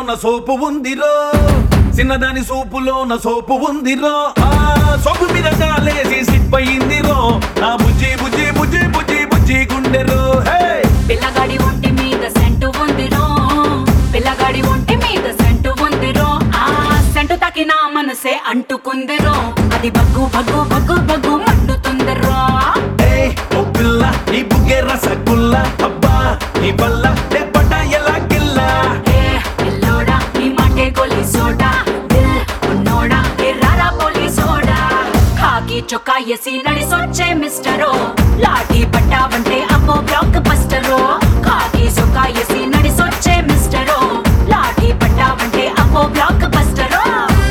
నా సోపు ఉందిరో, చిన్నదాని సూపులో నా సోపు ఉందిరో. ఆ సోపు మీద కాలేసి సిప్ అయిందిరో, నా బుజ్జి బుజ్జి బుజ్జి బుజ్జి బుజ్జి గుండెరో. పిల్లగాడి ఒంటి మీద సెంటు ఉందిరో, పిల్లగాడి ఒంటి మీద సెంటు ఉందిరో. ఆ సెంటు తాకి నా మనసే అంటుకుందిరో, అది బగ్గు బగ్గు బగ్గు బగ్గు మండుతుందిరో. ఓ పిల్ల నీ బుగ్గే రసగుల్ల, అబ్బా నీ బల్ల లేపట ఎలా గిల్లా. పిల్లోడా నీ మాటే గోలి సోడా, దిల్ ఉన్నోడా ఎర్రారా పోలి సోడా. ఖాకి చొక్కా ఎసి నడిసొచ్చే మిస్టరో, లాఠీ పట్టావంటే అమ్మో బ్లాక్ బస్టరో. ఖాకి చొక్కా ఎసి నడిసొచ్చే మిస్టరో, లాఠీ పట్టావంటే అమ్మో బ్లాక్ బస్టరో.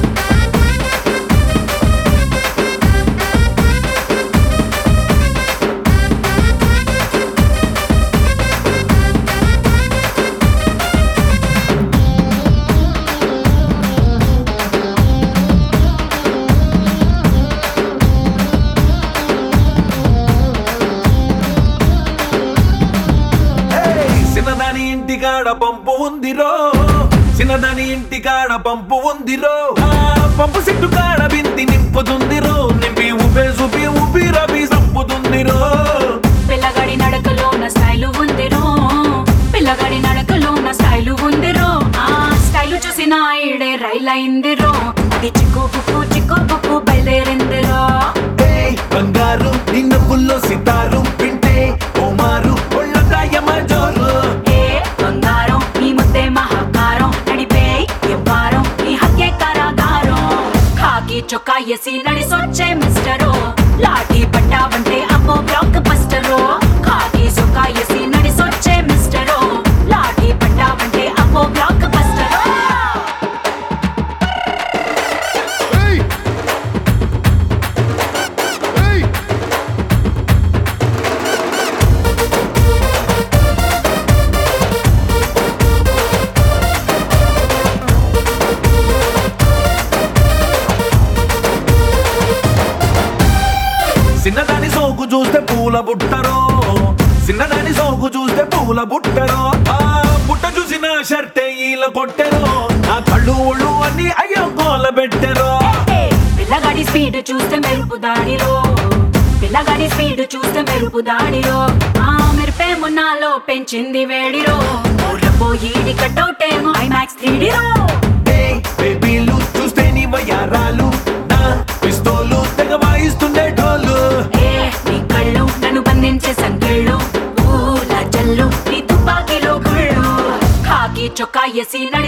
చిన్నదాని ఇంటికాడ పంపు ఉందిరో, చిన్నదాని ఇంటికాడ పంపు ఉందిరో. ఆ పంపు సిట్టు కాడ బింది నింపుతుందిరో, నింపి ఊపే చూపి ఊపి రవి సంపుతుందిరో. పిల్లగాడి నడకలో నా స్టైలు ఉందిరో, పిల్లగాడి నడకలో నా స్టైలు ఉందిరో. ఆ స్టైలు చూసి నా ఈడే రైలైందిరో, అది చిక్కు బుక్కు బయలుదేరిందిరో. బంగారు నిన్న పుల్లో సితారు వింటే ఓమారు ఒళ్ళదాయమ జోరు. బంగారం నీ ముద్దే మహాకారం, నడిపే ఎవ్వారం నీ హక్కే కారాగారం. ఖాకి చొక్కా ఎసి నడిసొచ్చే మిస్టరో, లాఠీ పట్టావంటే అమ్మో బ్లాక్ బస్టరో. ఖాకి చొక్కా ఎసి నడిసొచ్చే మిస్టరో, లాఠీ పట్టావంటే అమ్మో బ్లాక్ బస్టరో. చిన్నదాని సోకు చూస్తే పూల బుట్టరో, చిన్నదాని సోకు చూస్తే పూల బుట్టరో. ఆ బుట్ట చూసిన షర్టే ఈల కొట్టెరో, ఆ కళ్ళు ఒళ్ళు అన్ని అయ్యో గోల పెట్టెరో. పిల్లగాడి స్పీడ్ చూస్తే మెరుపు దాడిలో, పిల్లగాడి స్పీడ్ చూస్తే మెరుపు దాడిలో. ఆ మెరుపే మున్నాలో పెంచింది వేడిరో, పోయిడి కట్టౌటేమో ఐమాక్స్ 3Dలో. బేబీలు చూస్తే నీ వయారాలు, నా పిస్తోలు తెగ వాయిస్తుండే ఢోలు. నీ కళ్ళు నన్ను బంధించే సంకెళ్ళు, పూల జల్లు నీ తుపాకీలో గుళ్ళు. ఖాకి చొక్కా ఎసి